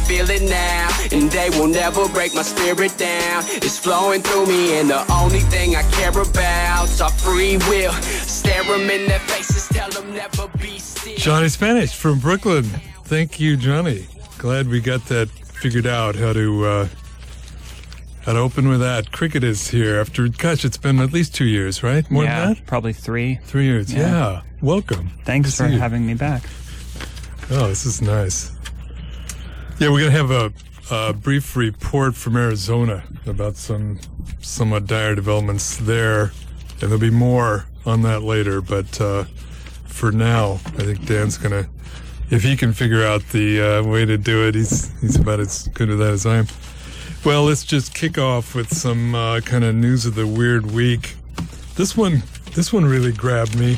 feel it now, and they will never break my spirit down. It's flowing through me, and the only thing I care about's our free will. Stare them in their faces, tell them never be still. Johnny Spanish from Brooklyn. Thank you, Johnny. Glad we got that figured out, how to open with that. Cricket is here after, gosh, it's been at least 2 years, right? More than that? Probably 3. 3 years, yeah. Welcome. Thanks for having me back. Oh, this is nice. Yeah, we're going to have a brief report from Arizona about some somewhat dire developments there, and there'll be more on that later, but for now, I think Dan's going to, if he can figure out the way to do it, he's about as good at that as I am. Well, let's just kick off with some kind of news of the weird week. This one really grabbed me.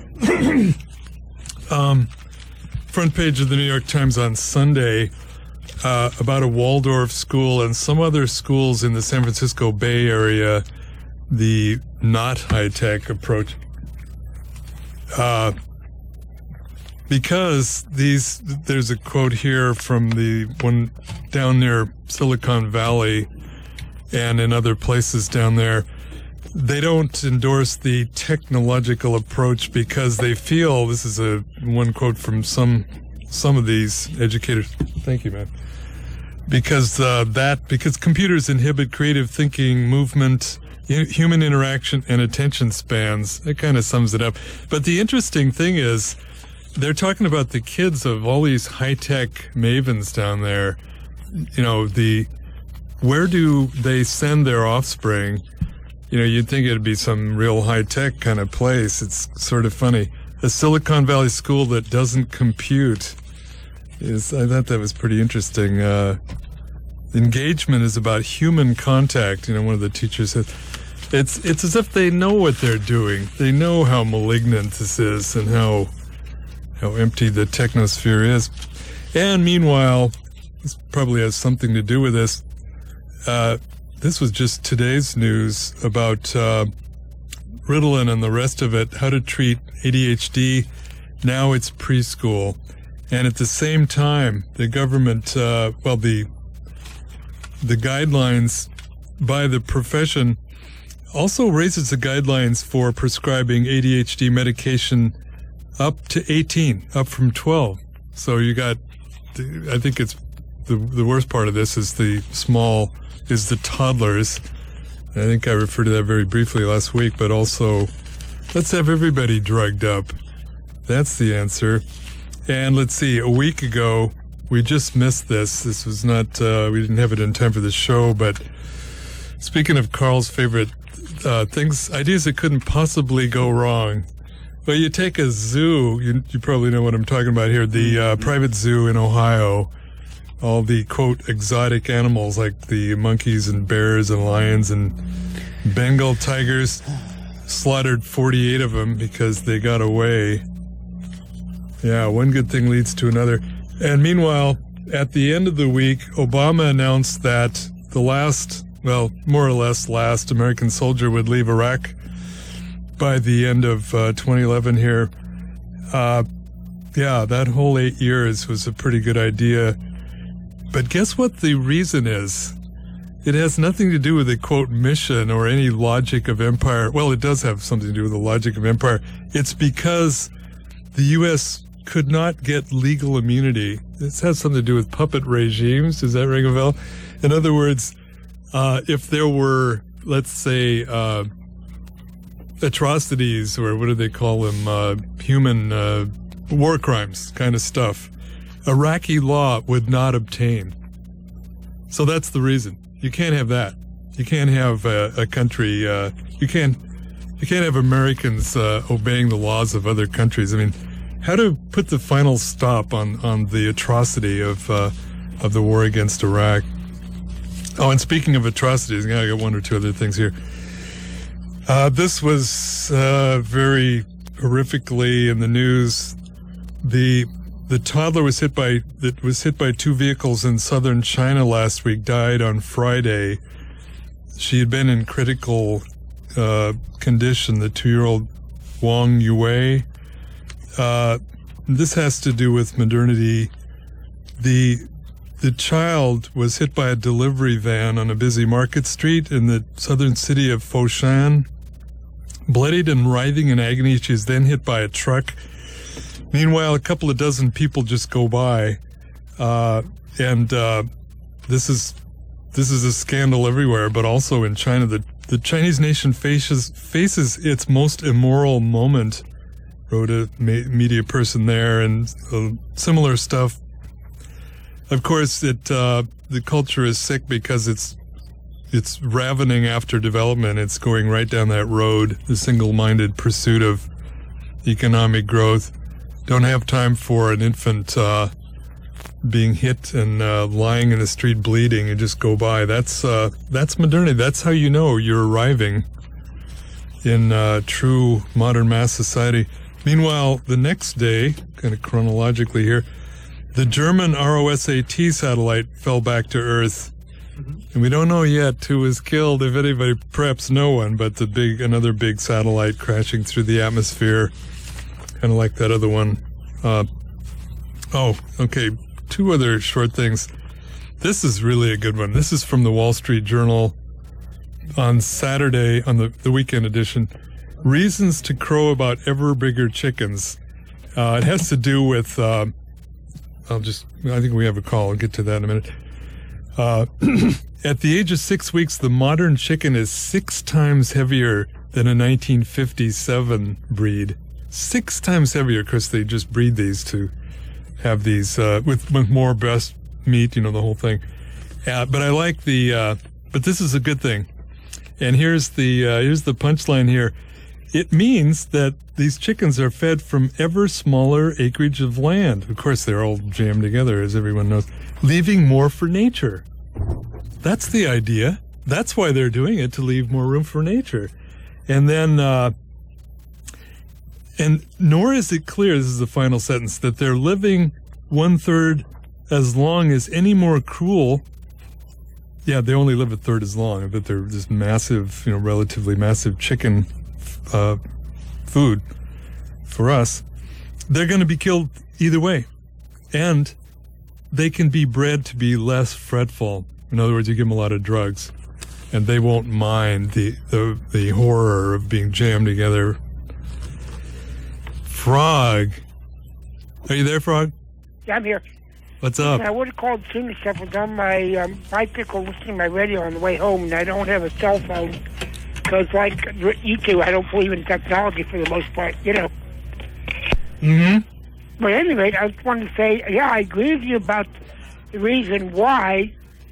Front page of the New York Times on Sunday about a Waldorf school and some other schools in the San Francisco Bay Area, the not high-tech approach. Because there's a quote here from the one down near Silicon Valley and in other places down there. They don't endorse the technological approach because they feel, this is one quote from some of these educators. Thank you, man. Because computers inhibit creative thinking, movement, human interaction, and attention spans. That kind of sums it up. But the interesting thing is, they're talking about the kids of all these high-tech mavens down there. You know, where do they send their offspring? You know, you'd think it'd be some real high-tech kind of place. It's sort of funny. A Silicon Valley school that doesn't compute I thought that was pretty interesting. Engagement is about human contact. You know, one of the teachers said, it's as if they know what they're doing. They know how malignant this is and how empty the technosphere is. And meanwhile, this probably has something to do with this. This was just today's news about Ritalin and the rest of it, how to treat ADHD. Now it's preschool. And at the same time, the government, the guidelines by the profession also raises the guidelines for prescribing ADHD medication up to 18, up from 12. So you got, I think it's the worst part of this is the toddlers. And I think I referred to that very briefly last week, but also let's have everybody drugged up. That's the answer. And let's see, a week ago, we just missed this. This was not, we didn't have it in time for the show, but speaking of Carl's favorite ideas that couldn't possibly go wrong. Well, you take a zoo, you probably know what I'm talking about here, the private zoo in Ohio, all the, quote, exotic animals like the monkeys and bears and lions and Bengal tigers, slaughtered 48 of them because they got away. Yeah, one good thing leads to another. And meanwhile, at the end of the week, Obama announced that the more or less last American soldier would leave Iraq by the end of 2011 here. That whole 8 years was a pretty good idea. But guess what the reason is? It has nothing to do with the, quote, mission or any logic of empire. Well, it does have something to do with the logic of empire. It's because the U.S. could not get legal immunity. This has something to do with puppet regimes. Does that ring a bell? In other words, if there were, let's say, atrocities, or what do they call them, human war crimes kind of stuff, Iraqi law would not obtain. So that's the reason. You can't have that. You can't have a country, you can't have Americans obeying the laws of other countries. I mean, how to put the final stop on the atrocity of the war against Iraq. Oh, and speaking of atrocities, I got one or two other things here. This was very horrifically in the news. The toddler was hit by two vehicles in southern China last week, died on Friday. She had been in critical condition, the 2-year-old Wang Yue. This has to do with modernity. The the child was hit by a delivery van on a busy market street in the southern city of Foshan. Bloodied and writhing in agony, she is then hit by a truck. Meanwhile, a couple of dozen people just go by, and this is a scandal everywhere, but also in China. The Chinese nation faces its most immoral moment, wrote a media person there, and similar stuff. Of course, the culture is sick because it's ravening after development. It's going right down that road, the single-minded pursuit of economic growth. Don't have time for an infant being hit and lying in the street bleeding and just go by. That's modernity. That's how you know you're arriving in true modern mass society. Meanwhile, the next day, kind of chronologically here, the German ROSAT satellite fell back to Earth. And we don't know yet who was killed, if anybody, perhaps no one, but another big satellite crashing through the atmosphere, kind of like that other one. Okay, two other short things. This is really a good one. This is from the Wall Street Journal on Saturday, on the weekend edition. Reasons to crow about ever bigger chickens. It has to do with, I think we have a call. I'll get to that in a minute. At the age of 6 weeks, the modern chicken is 6 times heavier than a 1957 breed. 6 times heavier, because they just breed these to have these with more breast meat, the whole thing. But I like but this is a good thing. And here's the punchline here. It means that these chickens are fed from ever smaller acreage of land. Of course, they're all jammed together, as everyone knows, leaving more for nature. That's the idea. That's why they're doing it, to leave more room for nature. And then, and nor is it clear, this is the final sentence, that they're living 1/3 as long as any more cruel. Yeah, they only live 1/3 as long, but they're this massive, relatively massive chicken food for us. They're going to be killed either way. And they can be bred to be less fretful. In other words, you give them a lot of drugs, and they won't mind the horror of being jammed together. Frog. Are you there, Frog? Yeah, I'm here. What's up? I would have called sooner stuff. I was on my bicycle listening to my radio on the way home, and I don't have a cell phone. Because, like you two, I don't believe in technology for the most part, Mm-hmm. But at any rate, I just wanted to say, yeah, I agree with you about the reason why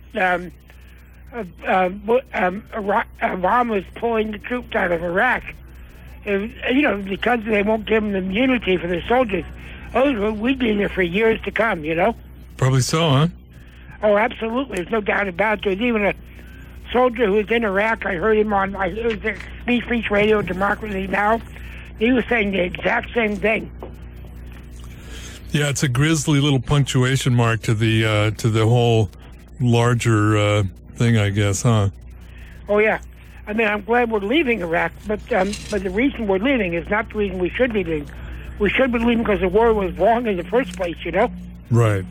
Obama is pulling the troops out of Iraq. Because they won't give them immunity for the soldiers. We'd be there for years to come, Probably so, huh? Oh, absolutely. There's no doubt about it. There's even a soldier who was in Iraq. I heard him on Speech Radio, Democracy Now! He was saying the exact same thing. Yeah, it's a grisly little punctuation mark to the whole larger thing, I guess, huh? Oh yeah, I mean, I'm glad we're leaving Iraq, but the reason we're leaving is not the reason we should be leaving. We should be leaving because the war was wrong in the first place, Right.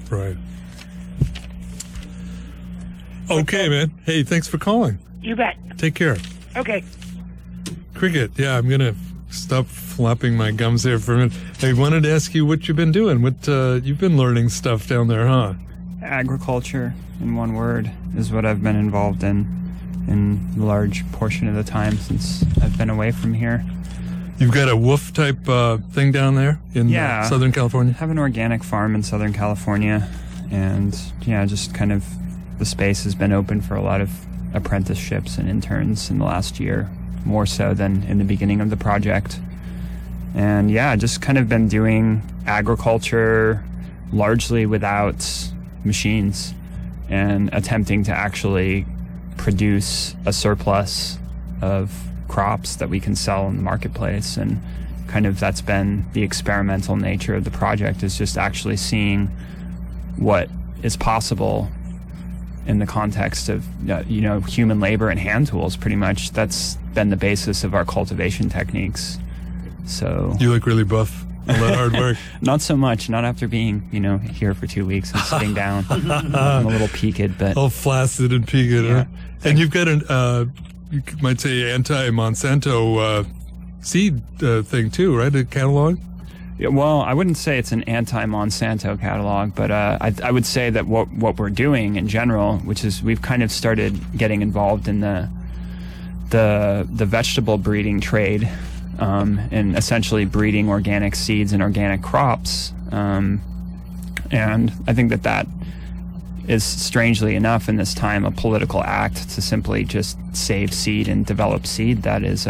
Okay, man. Hey, thanks for calling. You bet. Take care. Okay. Cricket. Yeah, I'm gonna stop flapping my gums there for a minute. I wanted to ask you what you've been doing. What you've been learning stuff down there, huh? Agriculture, in one word, is what I've been involved in a large portion of the time since I've been away from here. You've got a WWOOF type thing down there in Southern California? I have an organic farm in Southern California, and just kind of the space has been open for a lot of apprenticeships and interns in the last year, more so than in the beginning of the project. And just kind of been doing agriculture largely without machines and attempting to actually produce a surplus of crops that we can sell in the marketplace. And kind of that's been the experimental nature of the project, is just actually seeing what is possible in the context of human labor and hand tools. Pretty much that's been the basis of our cultivation techniques. So you look really buff. All that hard work. Not so much. Not after being, here for 2 weeks and sitting down. I'm a little peaked, but all flaccid and peaked. Yeah. Huh? And you've got you might say anti-Monsanto seed thing too, right? A catalog. Yeah, well, I wouldn't say it's an anti-Monsanto catalog, but I would say that what we're doing in general, which is we've kind of started getting involved in the vegetable breeding trade, and essentially breeding organic seeds and organic crops, and I think that is, strangely enough, in this time, a political act to simply just save seed and develop seed that is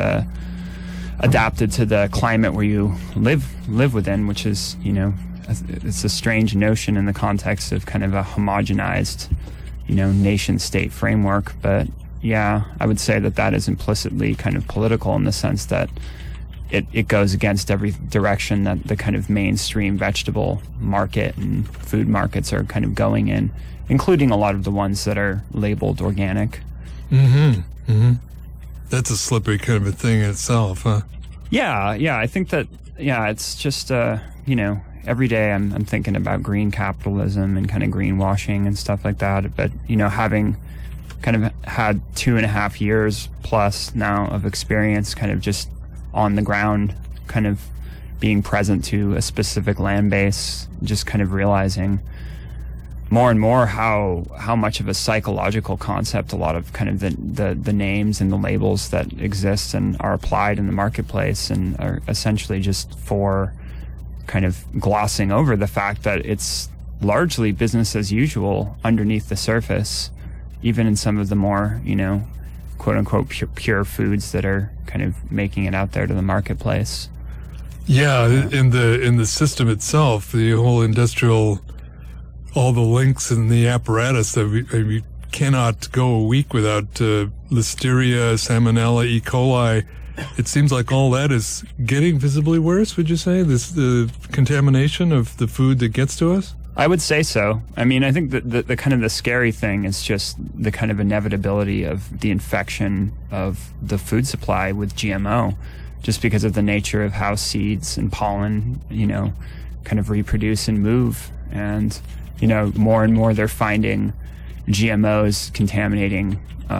adapted to the climate where you live within, which is, it's a strange notion in the context of kind of a homogenized, nation state framework. But yeah, I would say that is implicitly kind of political in the sense that it goes against every direction that the kind of mainstream vegetable market and food markets are kind of going in, including a lot of the ones that are labeled organic. Mm-hmm. Mm-hmm. That's a slippery kind of a thing in itself, huh? Yeah. I think that, it's just, every day I'm thinking about green capitalism and kind of greenwashing and stuff like that. But, having kind of had 2.5 years plus now of experience kind of just on the ground, kind of being present to a specific land base, just kind of realizing more and more how much of a psychological concept a lot of kind of the names and the labels that exist and are applied in the marketplace and are essentially just for kind of glossing over the fact that it's largely business as usual underneath the surface, even in some of the more, quote unquote pure foods that are kind of making it out there to the marketplace. Yeah, in the system itself, the whole industrial, all the links and the apparatus that we cannot go a week without Listeria, Salmonella, E. coli. It seems like all that is getting visibly worse, would you say? The contamination of the food that gets to us? I would say so. I mean, I think that the kind of the scary thing is just the kind of inevitability of the infection of the food supply with GMO, just because of the nature of how seeds and pollen, kind of reproduce and move. And, more and more they're finding GMOs contaminating,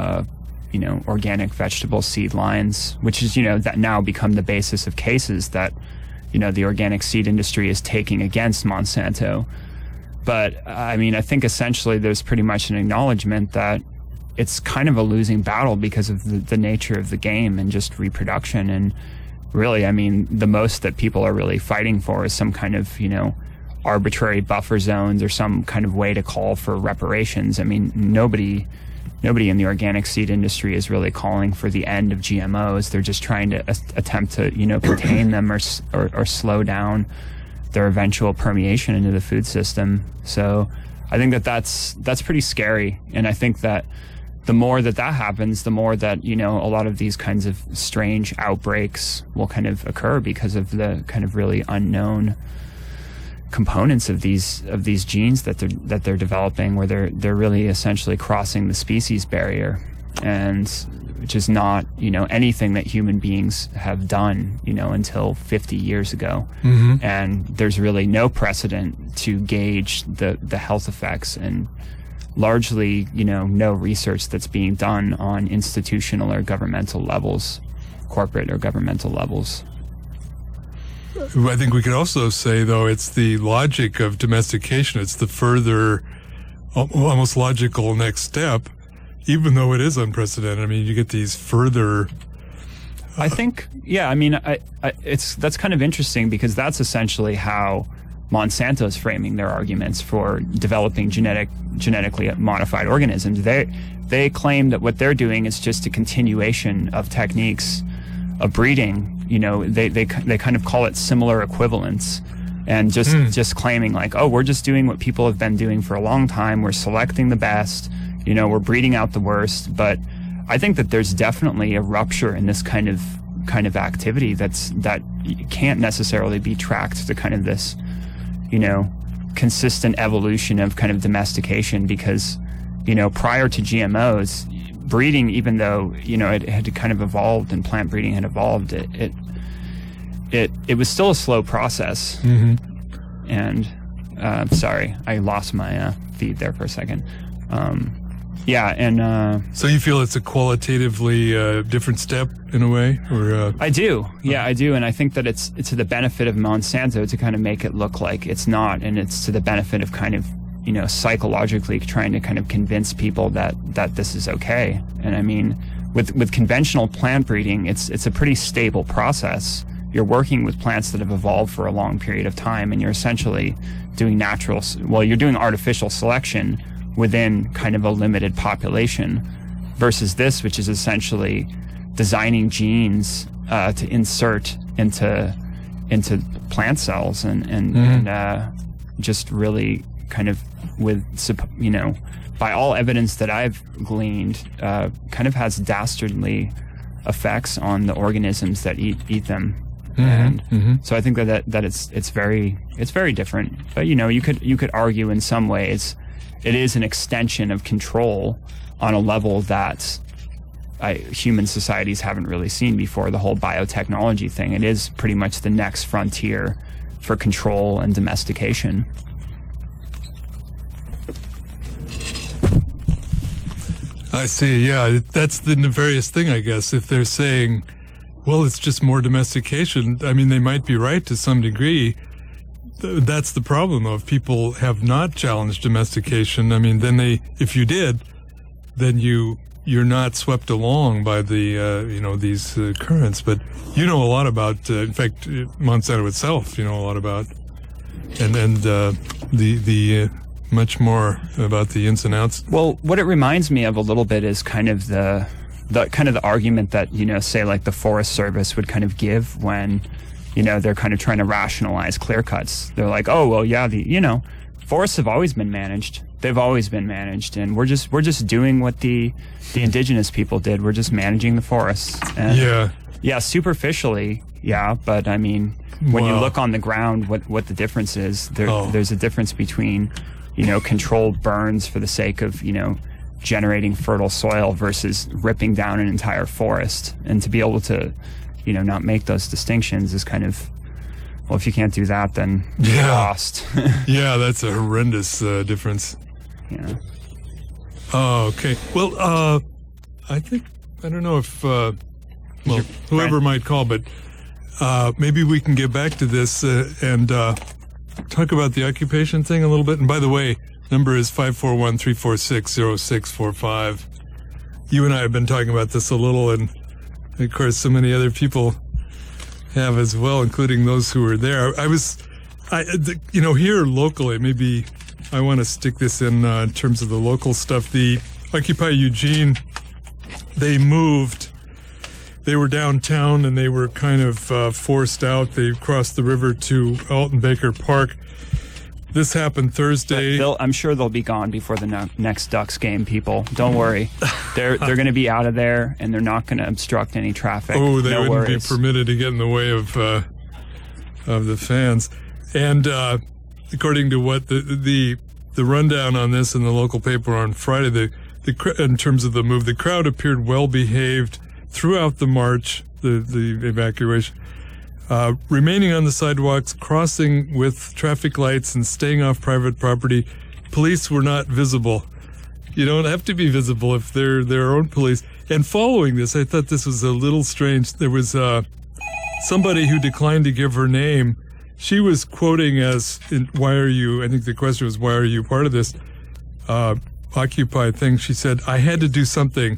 organic vegetable seed lines, which is, that now become the basis of cases that, the organic seed industry is taking against Monsanto. But, I mean, I think essentially there's pretty much an acknowledgement that it's kind of a losing battle because of the nature of the game and just reproduction. And really, I mean, the most that people are really fighting for is some kind of, arbitrary buffer zones or some kind of way to call for reparations. I mean, nobody in the organic seed industry is really calling for the end of GMOs. They're just trying to attempt to, contain them or slow down their eventual permeation into the food system. So I think that's pretty scary. And I think that the more that happens, the more that, a lot of these kinds of strange outbreaks will kind of occur because of the kind of really unknown components of these genes that they're developing, where they're really essentially crossing the species barrier, and which is not anything that human beings have done until 50 years ago. Mm-hmm. And there's really no precedent to gauge the health effects, and largely no research that's being done on institutional or governmental levels, corporate or governmental levels. I think we could also say, though, it's the logic of domestication. It's the further, almost logical next step, even though it is unprecedented. I mean, you get these further... I think, yeah, I mean, that's kind of interesting, because that's essentially how Monsanto's framing their arguments for developing genetically modified organisms. They claim that what they're doing is just a continuation of techniques of breeding. They kind of call it similar equivalence, and just claiming like, oh, we're just doing what people have been doing for a long time. We're selecting the best, we're breeding out the worst. But I think that there's definitely a rupture in this kind of activity that can't necessarily be tracked to kind of this, consistent evolution of kind of domestication, because, prior to GMOs, breeding, even though, it had kind of evolved and plant breeding had evolved, it it was still a slow process. And sorry, I lost my feed there for a second. So you feel it's a qualitatively different step in a way, or I do, and I think that it's to the benefit of Monsanto to kind of make it look like it's not, and it's to the benefit of kind of, you know, psychologically trying to kind of convince people that this is okay. And I mean, with conventional plant breeding, it's a pretty stable process. You're working with plants that have evolved for a long period of time, and you're essentially doing you're doing artificial selection within kind of a limited population, versus this, which is essentially designing genes to insert into plant cells and just really kind of with, you know, by all evidence that I've gleaned, kind of has dastardly effects on the organisms that eat them. And so I think that it's very different. But you know, you could argue in some ways it is an extension of control on a level that human societies haven't really seen before. The whole biotechnology thing, it is pretty much the next frontier for control and domestication. I see. Yeah, that's the nefarious thing, I guess. If they're saying, well, it's just more domestication, I mean, they might be right to some degree. That's the problem, though. If people have not challenged domestication, I mean, then if you did, then you're not swept along by the, these currents. But you know a lot about, in fact, Monsanto itself, you know a lot about, and the much more about the ins and outs. Well, what it reminds me of a little bit is kind of the argument that, you know, say like the Forest Service would kind of give when, you know, they're kind of trying to rationalize clear cuts. They're like, oh, well, yeah, forests have always been managed. They've always been managed, and we're just doing what the indigenous people did. We're just managing the forests. And yeah, superficially, yeah, but I mean, when you look on the ground, what the difference is, there's a difference between, you know, controlled burns for the sake of, you know, generating fertile soil versus ripping down an entire forest. And to be able to, you know, not make those distinctions is kind of, well, if you can't do that, then you're lost. Yeah, that's a horrendous difference. Yeah. Oh, okay. Well, I don't know if, whoever might call, but maybe we can get back to this and talk about the occupation thing a little bit. And by the way, number is 541-346-0645. You and I have been talking about this a little, and of course, so many other people have as well, including those who were there. Here locally, maybe I want to stick this in terms of the local stuff. The Occupy Eugene, they moved. They were downtown, and they were kind of forced out. They crossed the river to Alton Baker Park. This happened Thursday. I'm sure they'll be gone before the next Ducks game, people. Don't worry. They're going to be out of there, and they're not going to obstruct any traffic. Oh, they wouldn't be permitted to get in the way of the fans. And according to what the rundown on this in the local paper on Friday, in terms of the move, the crowd appeared well behaved throughout the march, the evacuation. Remaining on the sidewalks, crossing with traffic lights, and staying off private property. Police were not visible. You don't have to be visible if they're their own police. And following this, I thought this was a little strange. There was somebody who declined to give her name. She was quoting as, why are you, I think the question was, why are you part of this Occupy thing? She said, I had to do something.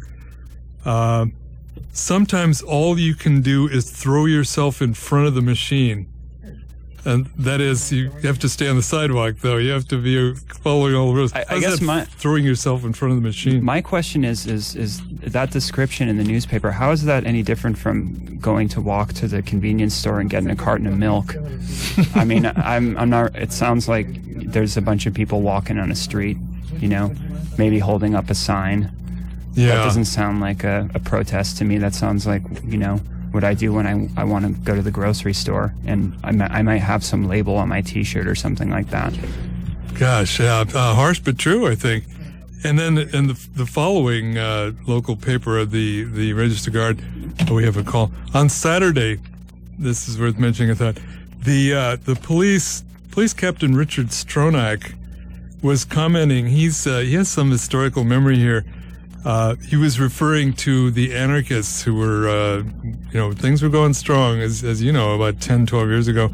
Sometimes all you can do is throw yourself in front of the machine. And that is, you have to stay on the sidewalk, though. You have to be following all the rules. I guess throwing yourself in front of the machine. My question is that description in the newspaper, how is that any different from going to walk to the convenience store and getting a carton of milk? I mean, I'm not, it sounds like there's a bunch of people walking on a street, you know, maybe holding up a sign. Yeah. That doesn't sound like a protest to me. That sounds like, you know, what I do when I want to go to the grocery store, and I might have some label on my T-shirt or something like that. Gosh, harsh but true, I think. And then in the following local paper of the Register Guard, we have a call. On Saturday, this is worth mentioning, I thought. The police captain Richard Stronach was commenting. He has some historical memory here. He was referring to the anarchists who were, things were going strong, as you know, about 10, 12 years ago.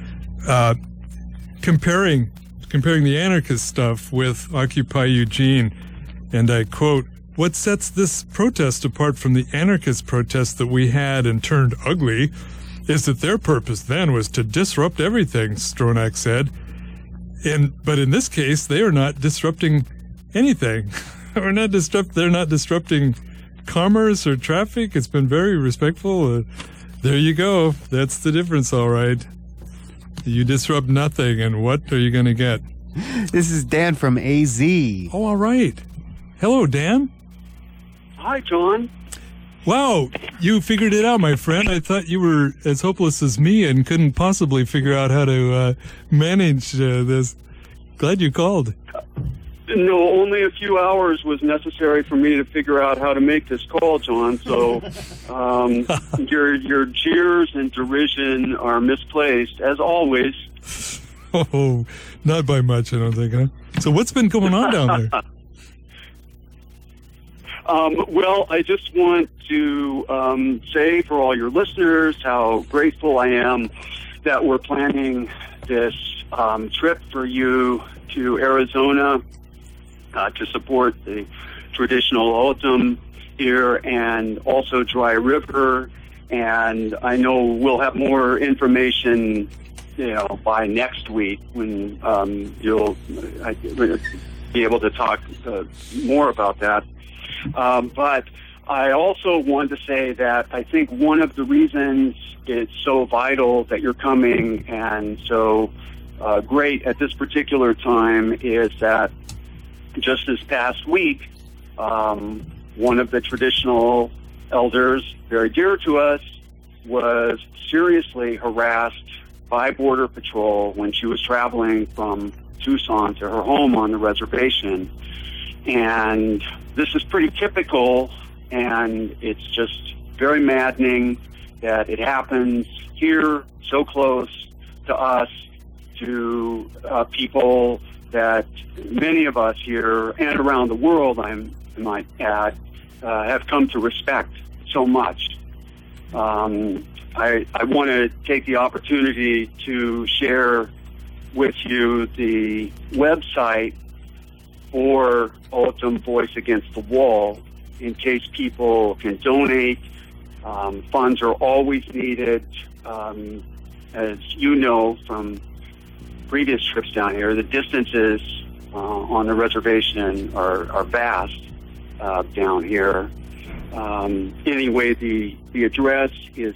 Comparing the anarchist stuff with Occupy Eugene, and I quote, "What sets this protest apart from the anarchist protests that we had and turned ugly is that their purpose then was to disrupt everything," Stronach said. But in this case, they are not disrupting anything. They're not disrupting commerce or traffic. It's been very respectful. There you go. That's the difference, all right. You disrupt nothing, and what are you going to get? This is Dan from AZ. Oh, all right. Hello, Dan. Hi, John. Wow, you figured it out, my friend. I thought you were as hopeless as me and couldn't possibly figure out how to manage this. Glad you called. No, only a few hours was necessary for me to figure out how to make this call, John. So your jeers and derision are misplaced, as always. Oh, not by much, I don't think, huh? So what's been going on down there? Well, I just want to say for all your listeners how grateful I am that we're planning this trip for you to Arizona to support the traditional O'odham here and also Dry River. And I know we'll have more information, by next week when you'll be able to talk more about that. But I also want to say that I think one of the reasons it's so vital that you're coming and so great at this particular time is that just this past week, one of the traditional elders, very dear to us, was seriously harassed by Border Patrol when she was traveling from Tucson to her home on the reservation. And this is pretty typical, and it's just very maddening that it happens here, so close to us, to people that many of us here and around the world, I might add, have come to respect so much. I want to take the opportunity to share with you the website for O'odham Voice Against the Wall in case people can donate. Funds are always needed. As you know from previous trips down here, the distances on the reservation are vast down here. Anyway, the address is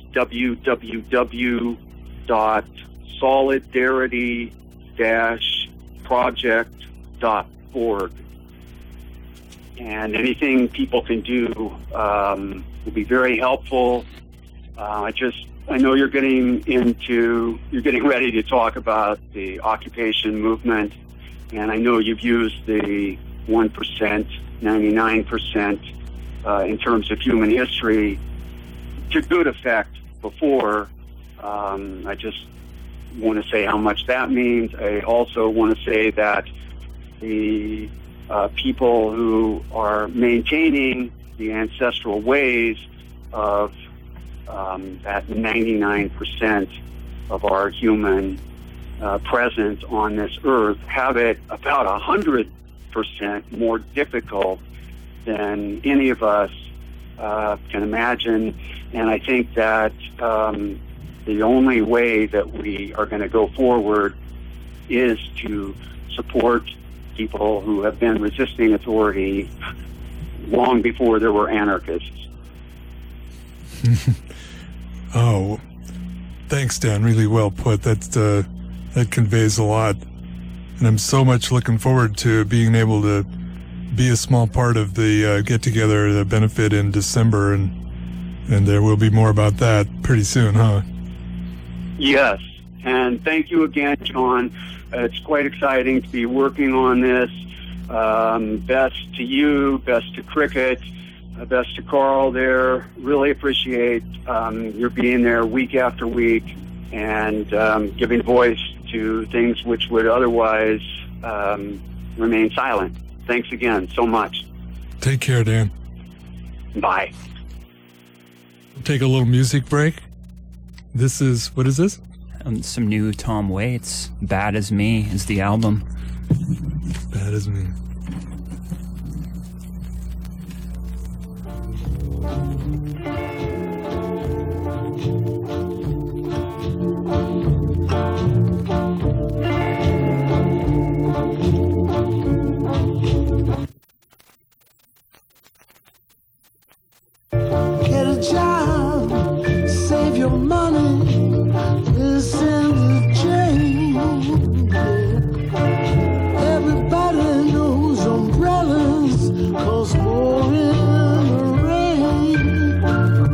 www.solidarity-project.org. And anything people can do will be very helpful. I know you're getting ready to talk about the occupation movement, and I know you've used the 1%, 99% in terms of human history to good effect before. I just want to say how much that means. I also want to say that the people who are maintaining the ancestral ways of that 99% of our human presence on this earth have it about 100% more difficult than any of us can imagine. And I think that the only way that we are going to go forward is to support people who have been resisting authority long before there were anarchists. Oh, thanks, Dan. Really well put. That conveys a lot. And I'm so much looking forward to being able to be a small part of the get-together, the benefit in December, and there will be more about that pretty soon, huh? Yes, and thank you again, John. It's quite exciting to be working on this. Best to you, best to Cricket, best to Carl there. Really appreciate your being there week after week and giving voice to things which would otherwise remain silent. Thanks again so much. Take care, Dan. Bye. Take a little music break. What is this? Some new Tom Waits. Bad As Me is the album. Bad As Me. Get a job, save your money, listen to Jane. Everybody knows umbrellas cause more in the rain.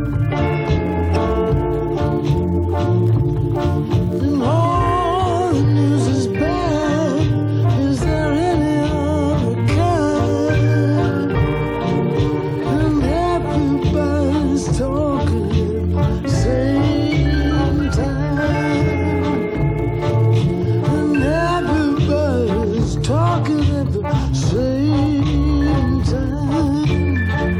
And all the news is bad, is there any other kind? And everybody's talking at the same time. And everybody's talking at the same time.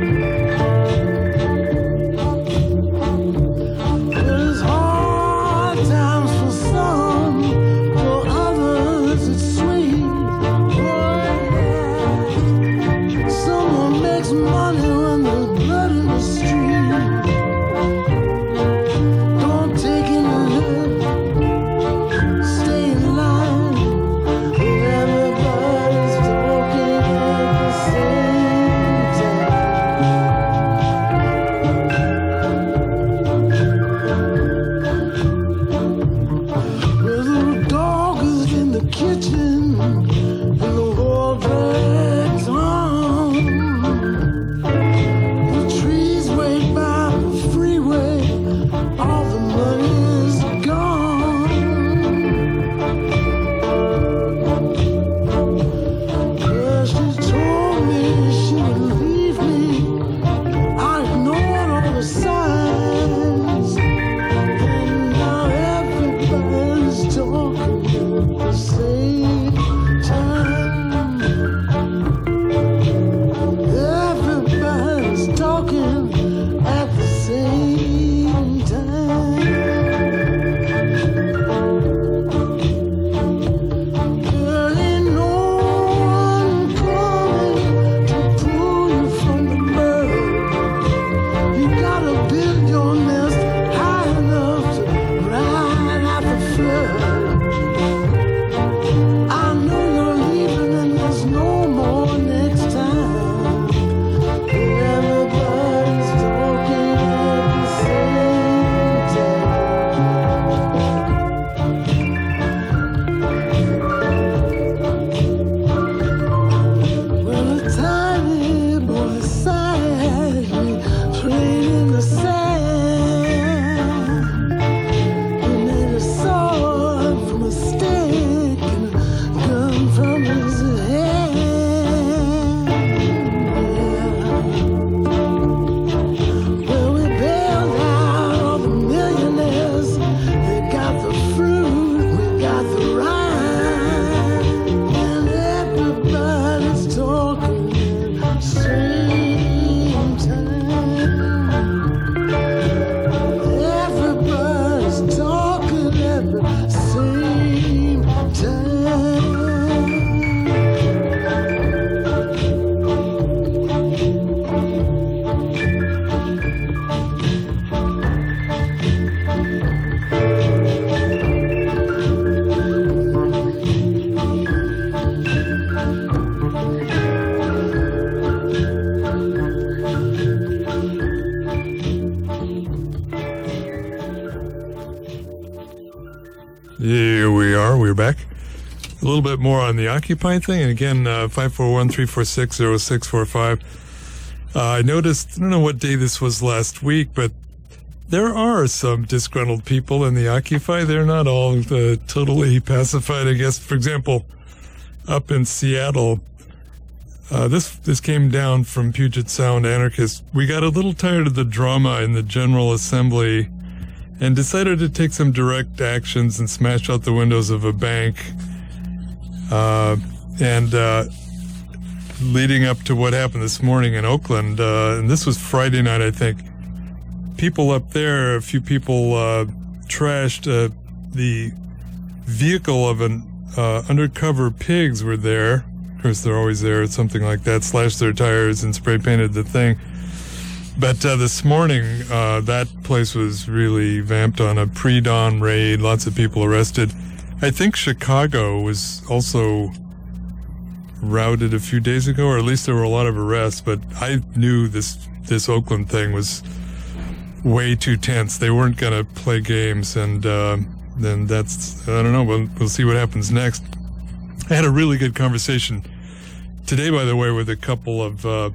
There's hard times for some, for others it's sweet. Someone makes money when there's blood in the street. Don't take any hurt, stay in line. Everybody's talking at the same time. Well, the dog is in the kitchen, and the war drags on. The trees wait by the freeway, all the money's gone. Well, she told me she would leave me. I ignored all the signs, and now everybody's talking at the same time. Everybody's talking at the same time. There ain't no one coming to pull you from the mud. You gotta build your nest high enough to ride out the flood. I know you're leaving and there's no more next time. Everybody's talking at the same time. Well, a tiny boy sighed, he played in the sand. He made a sword from a stick and a gun from his hand. Well, we bailed out all the millionaires. They got the fruit, we got the rind. And everybody's talking at the same time. Everybody's talking at the same time. Here we are. We're back. A little bit more on the Occupy thing. And again, 541-346-0645. I noticed, I don't know what day this was last week, but there are some disgruntled people in the Occupy. They're not all totally pacified, I guess. For example, up in Seattle, This came down from Puget Sound anarchists. We got a little tired of the drama in the General Assembly and decided to take some direct actions and smash out the windows of a bank. Leading up to what happened this morning in Oakland, and this was Friday night, I think, people up there, a few people trashed the vehicle of an undercover pigs were there. Of course, they're always there, something like that, slashed their tires and spray painted the thing. But this morning, that place was really vamped on a pre-dawn raid, lots of people arrested. I think Chicago was also routed a few days ago, or at least there were a lot of arrests, but I knew this Oakland thing was way too tense. They weren't going to play games, and then that's, I don't know, we'll see what happens next. I had a really good conversation today, by the way, with a couple of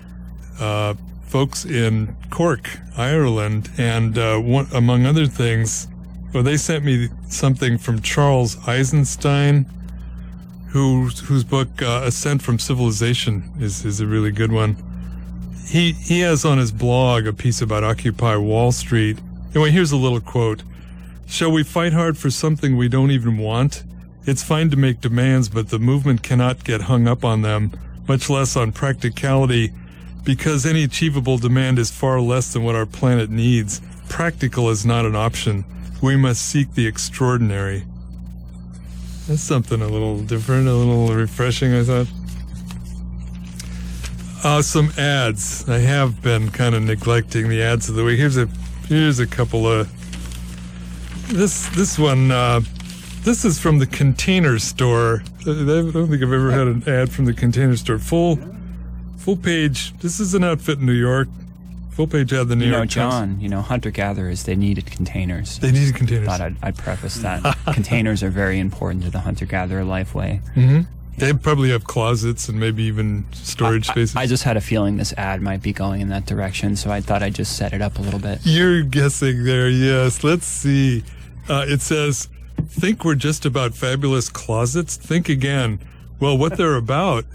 folks in Cork, Ireland, and one, among other things, well, they sent me something from Charles Eisenstein, whose book Ascent from Civilization is a really good one. He has on his blog a piece about Occupy Wall Street. Anyway, here's a little quote. "Shall we fight hard for something we don't even want? It's fine to make demands, but the movement cannot get hung up on them, much less on practicality, because any achievable demand is far less than what our planet needs. Practical is not an option. We must seek the extraordinary." That's something a little different, a little refreshing, I thought. Some ads. I have been kind of neglecting the ads of the week. Here's a couple of... This one, this is from the Container Store. I don't think I've ever had an ad from the Container Store. Full page. This is an outfit in New York. Full page ad, the New York Times. John, hunter-gatherers, they needed containers. They needed containers. Thought I'd preface that. Containers are very important to the hunter-gatherer lifeway. Mm-hmm. They probably have closets and maybe even storage spaces. I just had a feeling this ad might be going in that direction, so I thought I'd just set it up a little bit. You're guessing there, yes. Let's see. It says, "Think we're just about fabulous closets? Think again." Well, what they're about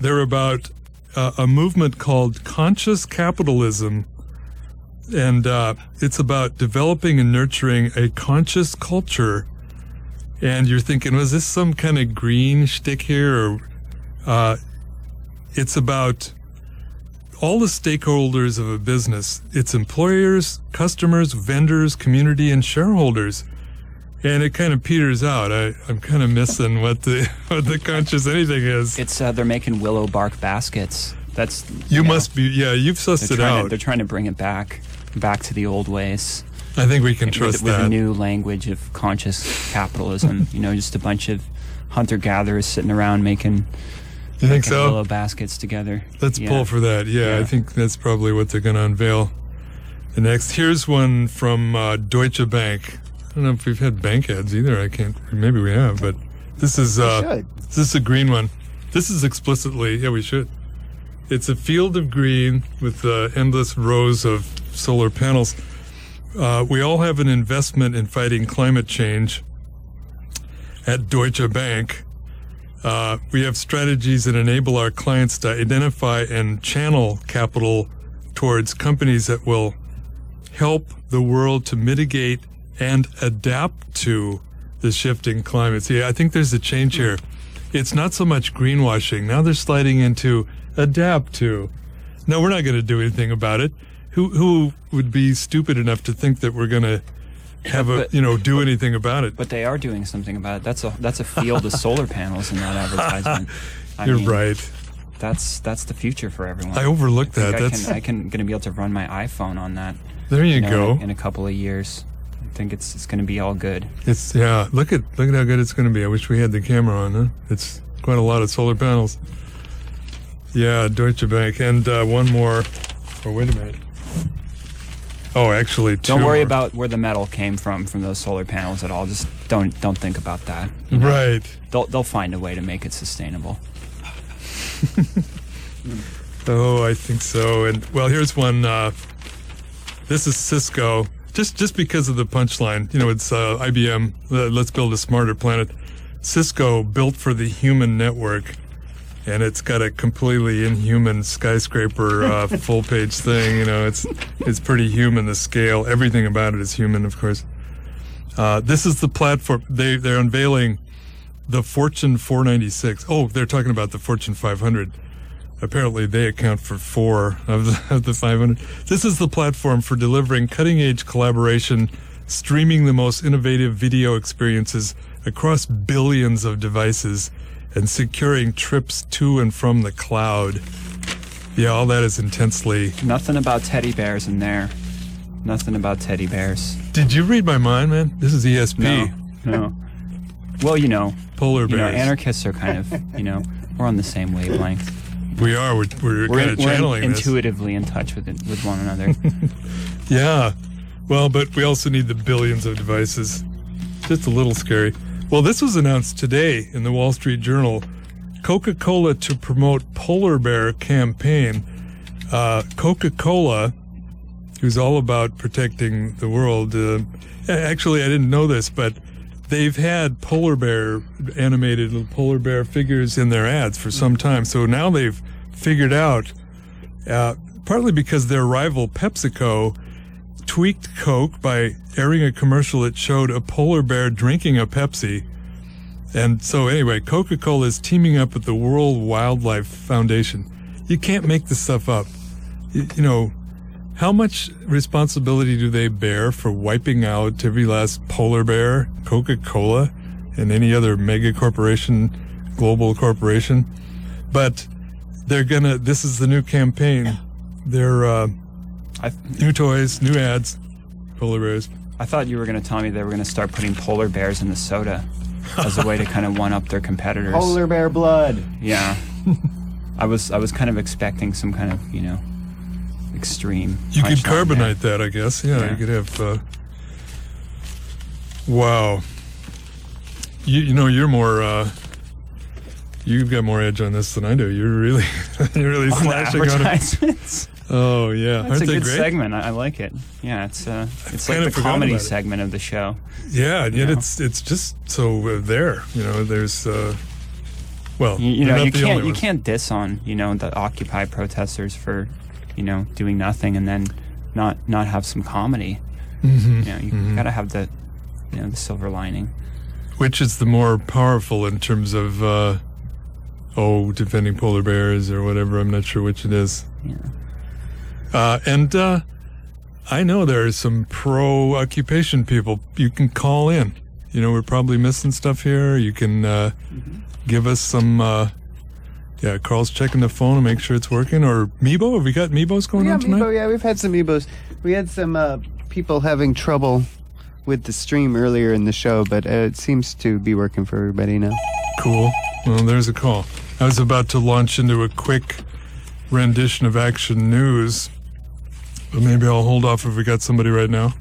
a movement called conscious capitalism, and it's about developing and nurturing a conscious culture. And you're thinking, was this some kind of green shtick here? Or it's about all the stakeholders of a business, its employers, customers, vendors, community, and shareholders. And it kind of peters out. I'm kind of missing what the conscious anything is. It's they're making willow bark baskets. That's must be, yeah. You've sussed it out. They're trying to bring it back to the old ways. I think we can trust with that. With a new language of conscious capitalism. Just a bunch of hunter-gatherers sitting around making willow baskets together. Let's pull for that. Yeah, I think that's probably what they're going to unveil. The next, here's one from Deutsche Bank. I don't know if we've had bank ads either. I can't. Maybe we have, but this is this is a green one. This is explicitly, yeah, we should. It's a field of green with endless rows of solar panels. We all have an investment in fighting climate change at Deutsche Bank. We have strategies that enable our clients to identify and channel capital towards companies that will help the world to mitigate and adapt to the shifting climate. See, I think there's a change here. It's not so much greenwashing. Now they're sliding into adapt to. No, we're not going to do anything about it. Who would be stupid enough to think that we're going to have do anything about it? But they are doing something about it. That's a field of solar panels in that advertisement. You're right. That's the future for everyone. I overlooked that. I'm going to be able to run my iPhone on that. There you go. In a couple of years, I think it's going to be all good. It's Look at how good it's going to be. I wish we had the camera on. Huh? It's quite a lot of solar panels. Yeah, Deutsche Bank, and one more. Oh, wait a minute. Oh, actually, two Don't worry more. about where the metal came from those solar panels at all. Just don't think about that. Right. They'll find a way to make it sustainable. Oh, I think so. And well, here's one. This is Cisco. Just because of the punchline, it's IBM. Let's build a smarter planet. Cisco built for the human network. and it's got a completely inhuman skyscraper full-page thing. You know, it's pretty human. The scale, everything about it is human, of course. This is the platform. They're unveiling the Fortune 496. Oh, they're talking about the Fortune 500. Apparently, they account for 4 of the 500. This is the platform for delivering cutting-edge collaboration, streaming the most innovative video experiences across billions of devices, and securing trips to and from the cloud. Yeah, all that is intensely... Nothing about teddy bears in there. Nothing about teddy bears. Did you read my mind, man? This is ESP. No. Well, you know, Polar bears. You know, anarchists are kind of, you know, we're on the same wavelength. We are. We're kind of channeling this. Intuitively in touch with one another. Yeah. Well, but we also need the billions of devices. Just a little scary. Well, this was announced today in the Wall Street Journal. Coca-Cola to promote polar bear campaign. Coca-Cola, who's all about protecting the world. Actually, I didn't know this, but they've had animated little polar bear figures in their ads for some time. So now they've figured out, partly because their rival PepsiCo tweaked Coke by airing a commercial that showed a polar bear drinking a Pepsi. And so anyway, Coca-Cola is teaming up with the World Wildlife Foundation. You can't make this stuff up. You know, how much responsibility do they bear for wiping out every last polar bear, Coca-Cola, and any other mega corporation, global corporation? But this is the new campaign. They're new toys, new ads, polar bears. I thought you were going to tell me they were going to start putting polar bears in the soda as a way to kind of one-up their competitors. Polar bear blood. Yeah. I was kind of expecting some kind of, you know, extreme. You could carbonate that, I guess. Yeah, you could have... wow. You know, you're more... you've got more edge on this than I do. You're really slashing on it. Oh, yeah. That's Aren't a they good great? segment. I like it. Yeah, it's like the forgot comedy about it. segment of the show. Yeah, and yet it's just so there. You know, there's... well, you know, you you can't diss on, you know, the Occupy protesters for, you know, doing nothing and then not have some comedy. Mm-hmm. You know, you gotta have the silver lining. Which is the more powerful in terms of defending polar bears or whatever? I'm not sure which it is. Yeah. And I know there are some pro-occupation people. You can call in. You know, we're probably missing stuff here. You can give us some... Carl's checking the phone to make sure it's working. Or Meebo? Have we got Meebos going on tonight? Meebo, yeah, we've had some Meebos. We had some people having trouble with the stream earlier in the show, but it seems to be working for everybody now. Cool. Well, there's a call. I was about to launch into a quick rendition of Action News, but maybe I'll hold off if we got somebody right now.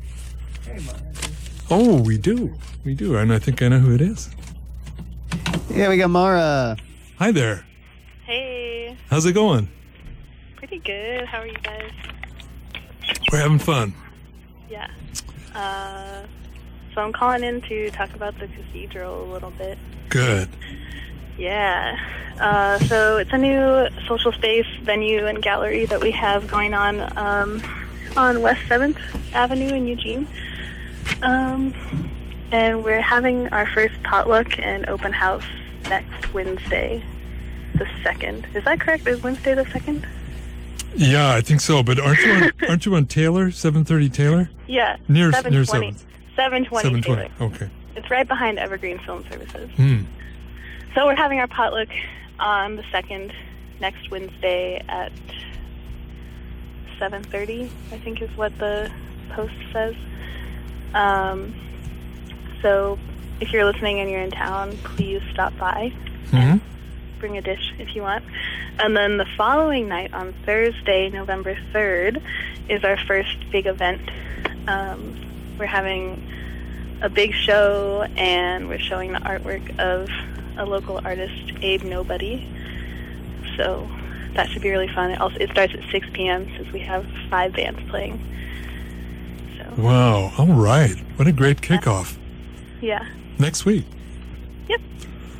Oh, we do. We do, and I think I know who it is. Yeah, we got Mara. Hi there. Hey. How's it going? Pretty good. How are you guys? We're having fun. Yeah. So I'm calling in to talk about the cathedral a little bit. Good. Yeah. So it's a new social space venue and gallery that we have going on West 7th Avenue in Eugene. And we're having our first potluck and open house next Wednesday, the 2nd. Is that correct? Is Wednesday the 2nd? Yeah, I think so. But aren't you on Taylor, 730 Taylor? Yeah. Near 720. 7th. 720 Taylor. Okay. It's right behind Evergreen Film Services. Hmm. So we're having our potluck on the 2nd, next Wednesday at 7:30, I think is what the post says. So if you're listening and you're in town, please stop by and bring a dish if you want. And then the following night on Thursday, November 3rd, is our first big event. We're having a big show, and we're showing the artwork of a local artist, Abe Nobody. So that should be really fun. It starts at 6 p.m. since we have 5 bands playing. So. Wow. All right. What a great kickoff. Yeah. Next week. Yep.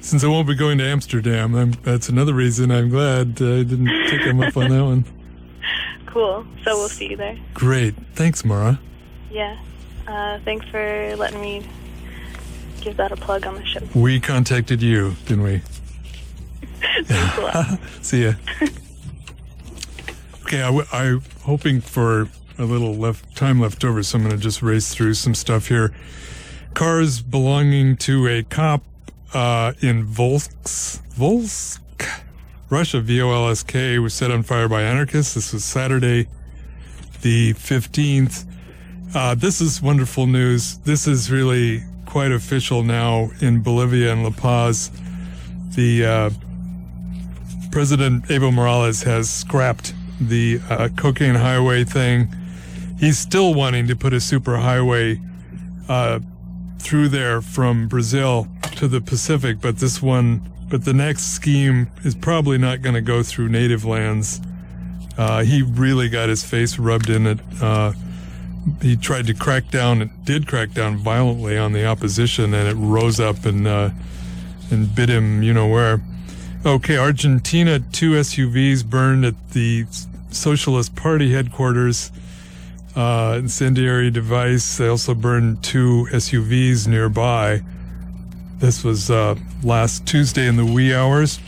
since I won't be going to Amsterdam, that's another reason I'm glad I didn't take him up on that one. Cool. So we'll see you there. Great. Thanks, Mara. Yeah. Thanks for letting me give that a plug on the show. We contacted you, didn't we? Thanks a lot. See ya. Okay, I'm hoping for a little time left over, so I'm going to just race through some stuff here. Cars belonging to a cop in Volsk, Russia, Volsk, was set on fire by anarchists. This was Saturday, the 15th. This is wonderful news. This is really quite official now in Bolivia and La Paz. The President Evo Morales has scrapped the cocaine highway thing. He's still wanting to put a super highway through there from Brazil to the Pacific, but the next scheme is probably not going to go through native lands. He really got his face rubbed in it. He tried to did crack down violently on the opposition, and it rose up and bit him, you know where. Okay, Argentina, 2 SUVs burned at the Socialist Party headquarters. Incendiary device. They also burned 2 SUVs nearby. This was last Tuesday in the wee hours.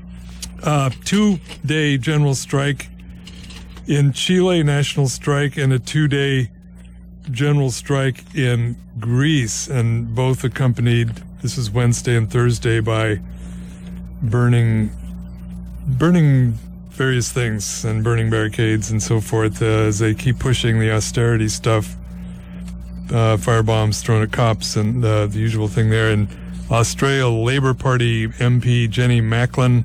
2-day general strike in Chile, national strike, and a 2-day general strike in Greece, and both accompanied, this is Wednesday and Thursday, by burning various things and burning barricades and so forth as they keep pushing the austerity stuff. Firebombs thrown at cops and the usual thing there. In Australia, Labour Party MP Jenny Macklin,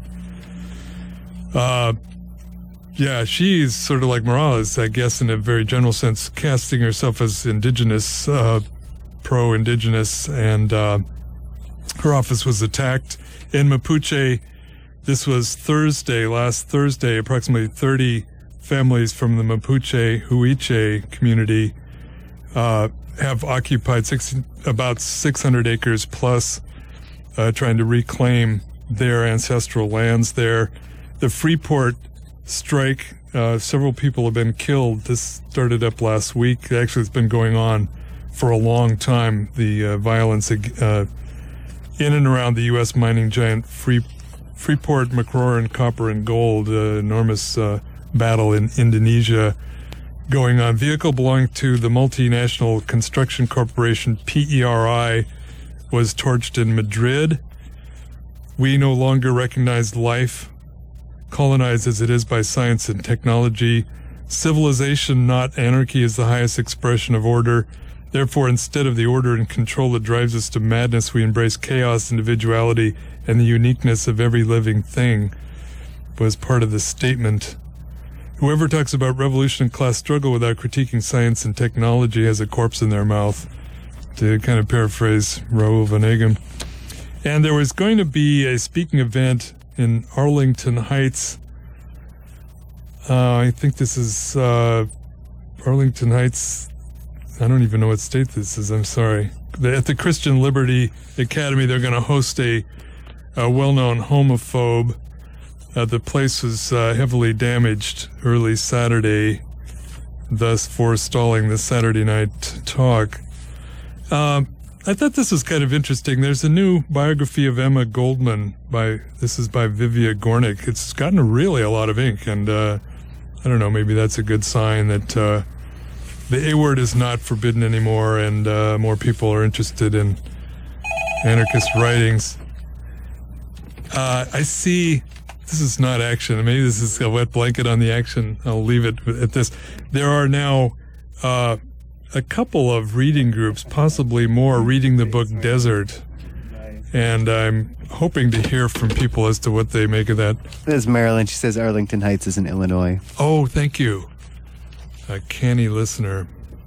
she's sort of like Morales, I guess, in a very general sense, casting herself as indigenous, pro-indigenous, and her office was attacked in Mapuche. This was last Thursday. Approximately 30 families from the Mapuche Huiche community have occupied about 600 acres plus, trying to reclaim their ancestral lands there. The Freeport strike, several people have been killed. This started up last week. Actually, it's been going on for a long time. The violence in and around the U.S. mining giant Freeport, McMoran, Copper and Gold, enormous battle in Indonesia going on. Vehicle belonging to the multinational construction corporation PERI was torched in Madrid. We no longer recognize life, colonized as it is by science and technology. Civilization, not anarchy, is the highest expression of order. Therefore, instead of the order and control that drives us to madness, we embrace chaos, individuality, and the uniqueness of every living thing, was part of the statement. Whoever talks about revolution and class struggle without critiquing science and technology has a corpse in their mouth, to kind of paraphrase Raoul Vanegas. And there was going to be a speaking event in Arlington Heights. I think this is Arlington Heights. I don't even know what state this is. I'm sorry. At the Christian Liberty Academy, they're going to host a well-known homophobe. The place was heavily damaged early Saturday, thus forestalling the Saturday night talk. I thought this was kind of interesting. There's a new biography of Emma Goldman this is by Vivia Gornick. It's gotten really a lot of ink, and I don't know, maybe that's a good sign that the A word is not forbidden anymore, and more people are interested in anarchist writings. I see, this is not action. Maybe this is a wet blanket on the action. I'll leave it at this. There are now a couple of reading groups, possibly more, reading the book Desert. And I'm hoping to hear from people as to what they make of that. This is Marilyn. She says Arlington Heights is in Illinois. Oh, thank you. A canny listener.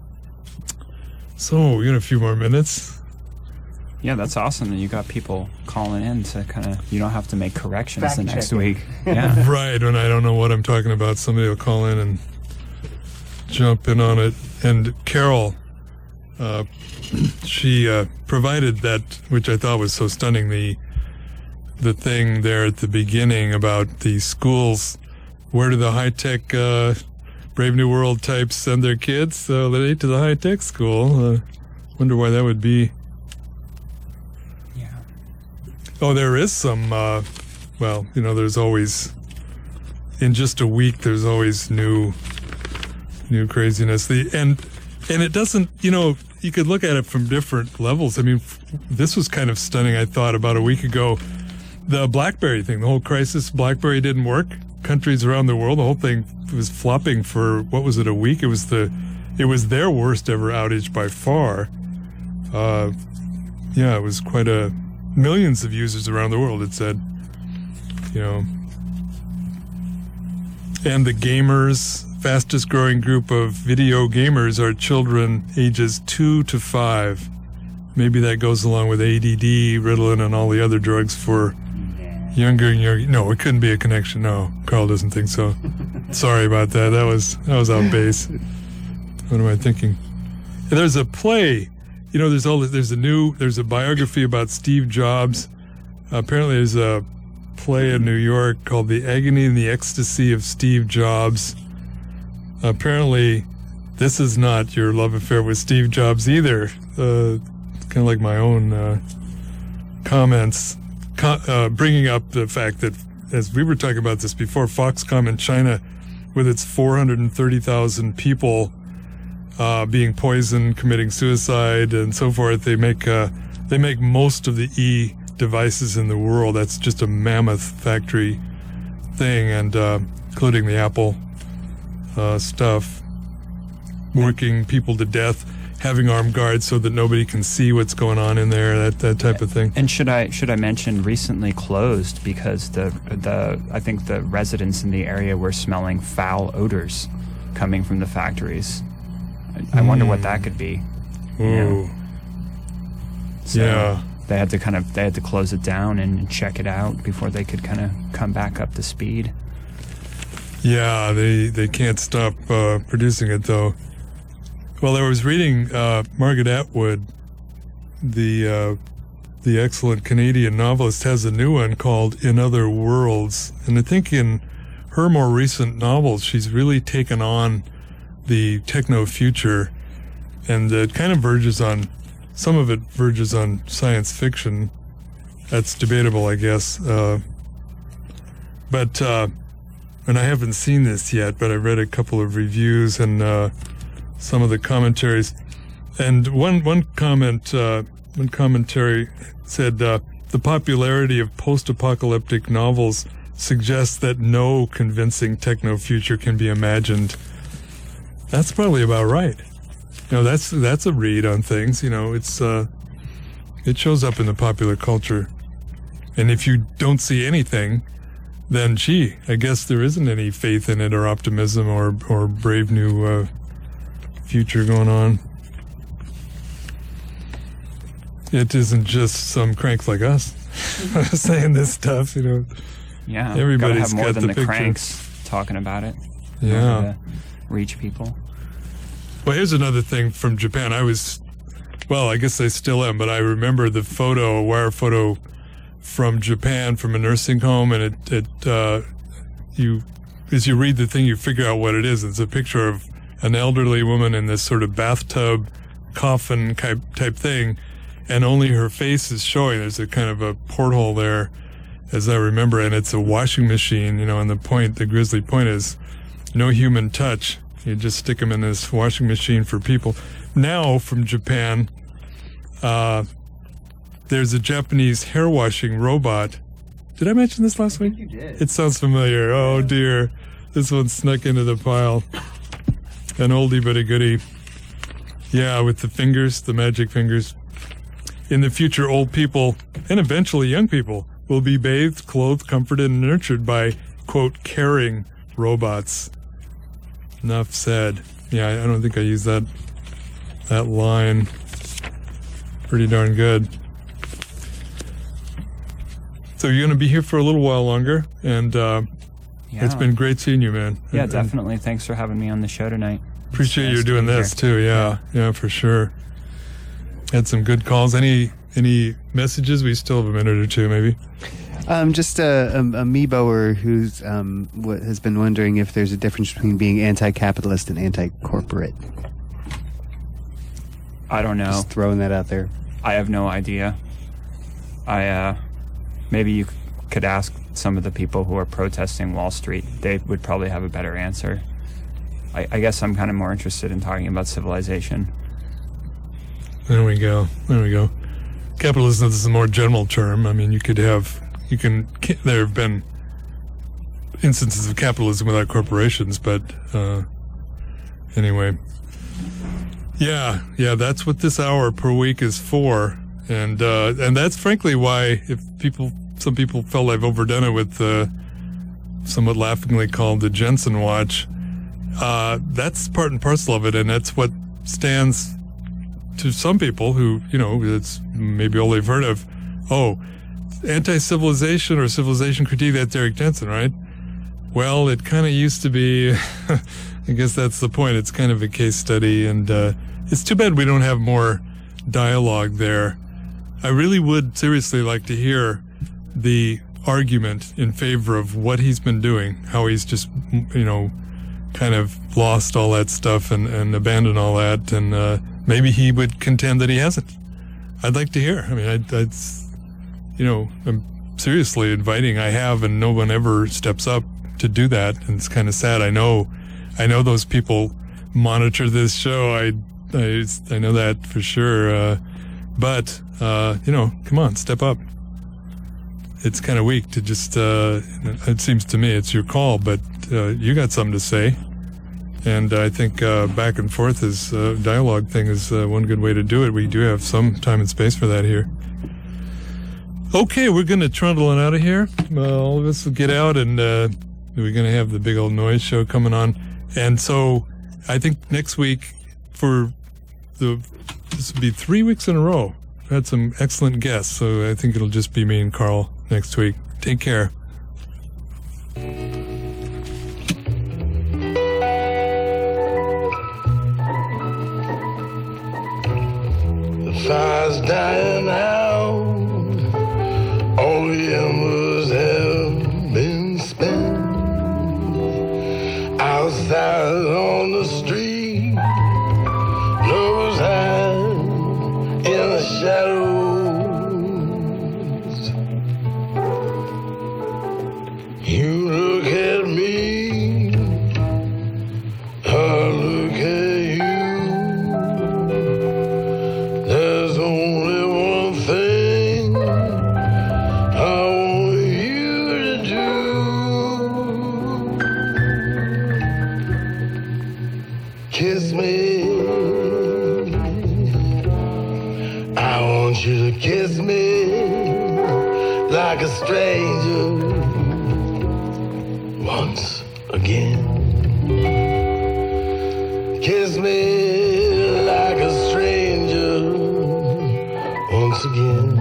So, we got a few more minutes. Yeah, that's awesome that you got people calling in to kind of, you don't have to make corrections Fact the next checking. week. Yeah. Right, when I don't know what I'm talking about, somebody will call in and jump in on it. And Carol, she provided that, which I thought was so stunning, the the thing there at the beginning about the schools. Where do the high-tech Brave New World types send their kids? They to the high-tech school. Wonder why that would be. Yeah. Oh, there is some, there's always, in just a week, there's always new craziness. And it doesn't, you could look at it from different levels. I mean, this was kind of stunning, I thought, about a week ago. The BlackBerry thing, the whole crisis, BlackBerry didn't work. Countries around the world, the whole thing was flopping for, what was it, a week? It was their worst ever outage by far. It was quite millions of users around the world, it said. And the gamers, fastest growing group of video gamers are children ages 2 to 5. Maybe that goes along with ADD, Ritalin, and all the other drugs for younger and younger. No, it couldn't be a connection. No, Carl doesn't think so. Sorry about that. That was out base. What am I thinking? And there's a play. There's a biography about Steve Jobs. Apparently, there's a play in New York called "The Agony and the Ecstasy of Steve Jobs." Apparently, this is not your love affair with Steve Jobs either. Kind of like my own comments. Bringing up the fact that, as we were talking about this before, Foxconn in China, with its 430,000 people being poisoned, committing suicide, and so forth, they make most of the devices in the world. That's just a mammoth factory thing, and including the Apple stuff, working people to death, having armed guards so that nobody can see what's going on in there, that type of thing. And should I mention recently closed because I think the residents in the area were smelling foul odors coming from the factories. I wonder what that could be. Ooh. So yeah. They had to close it down and check it out before they could kind of come back up to speed. Yeah, they can't stop producing it though. Well, I was reading Margaret Atwood, the excellent Canadian novelist, has a new one called In Other Worlds. And I think in her more recent novels, she's really taken on the techno future, and it kind of some of it verges on science fiction. That's debatable, I guess. But I haven't seen this yet, but I read a couple of reviews and some of the commentaries, and one commentary said the popularity of post-apocalyptic novels suggests that no convincing techno future can be imagined. That's probably about right. That's a read on things. It shows up in the popular culture, and if you don't see anything, then I guess there isn't any faith in it or optimism or brave new future going on. It isn't just some cranks like us saying this stuff, Yeah, everybody's gotta have more got than the the picture. cranks talking about it. Yeah. To reach people. Well, here's another thing from Japan. I guess I still am, but I remember a wire photo from Japan from a nursing home, and as you read the thing, you figure out what it is. It's a picture of an elderly woman in this sort of bathtub coffin type thing, and only her face is showing. There's a kind of a porthole there, as I remember, and it's a washing machine, and the grisly point is no human touch. You just stick them in this washing machine for people. Now, from Japan, there's a Japanese hair washing robot. Did I mention this last week? You did. It sounds familiar. Oh dear. This one snuck into the pile. An oldie but a goodie. Yeah, with the magic fingers. In the future, old people, and eventually young people, will be bathed, clothed, comforted, and nurtured by, quote, caring robots. Enough said. Yeah, I don't think I used that line. Pretty darn good. So you're going to be here for a little while longer, and it's been great seeing you, man. Yeah, definitely. Thanks for having me on the show tonight. Appreciate you doing this too. Yeah, for sure. Had some good calls. Any messages? We still have a minute or two, maybe. Just a me-bower who's has been wondering if there's a difference between being anti-capitalist and anti-corporate. I don't know. Just throwing that out there. I have no idea. Maybe you could ask some of the people who are protesting Wall Street. They would probably have a better answer. I guess I'm kind of more interested in talking about civilization. There we go. Capitalism is a more general term. I mean, there have been instances of capitalism without corporations, but anyway. Yeah, that's what this hour per week is for. And that's frankly why some people felt I've overdone it with somewhat laughingly called the Jensen Watch. That's part and parcel of it, and that's what stands to some people who, it's maybe all they've heard of. Oh, anti-civilization or civilization critique, that's Eric Jensen, right? Well, it kind of used to be, I guess that's the point. It's kind of a case study, and it's too bad we don't have more dialogue there. I really would seriously like to hear the argument in favor of what he's been doing, how he's just, kind of lost all that stuff and abandoned all that, and maybe he would contend that he hasn't. I'd like to hear. I mean, I'm seriously inviting. I have, and no one ever steps up to do that, and it's kind of sad. I know those people monitor this show. I know that for sure. But come on, step up. It's kind of weak to just. It seems to me it's your call, but you got something to say. And I think back and forth is dialogue thing is one good way to do it. We do have some time and space for that here. Okay, we're going to trundle on out of here. All of us will get out, and we're going to have the big old noise show coming on. And so I think next week this will be 3 weeks in a row. I had some excellent guests, so I think it'll just be me and Carl next week. Take care. Fire's dying out, all the embers have been spent. Outside on the street, lovers hide in the shadows. You look at me, I look at you. There's only one thing I want you to do. Kiss me. I want you to kiss me like a stranger once again. Kiss me like a stranger once again.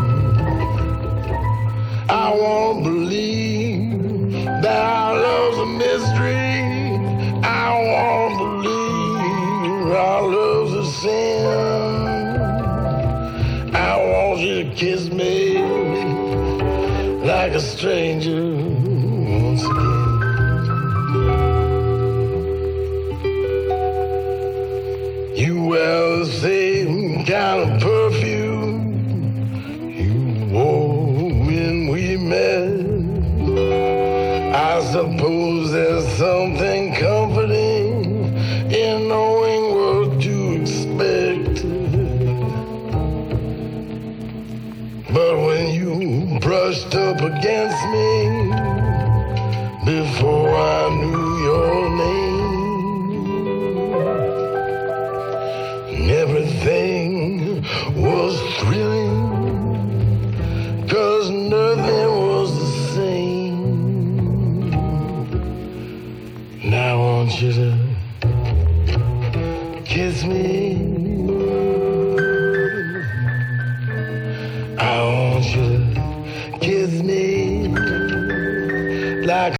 I won't believe that our love's a mystery. I won't believe our love's a sin. I want you to kiss me like a stranger once again. You wear the same kind of perfume you wore when we met. I suppose there's something comforting in knowing what to expect. But when you brushed up against me before I knew your name, and everything was thrilling, 'cause nothing was the same. And I want you to kiss me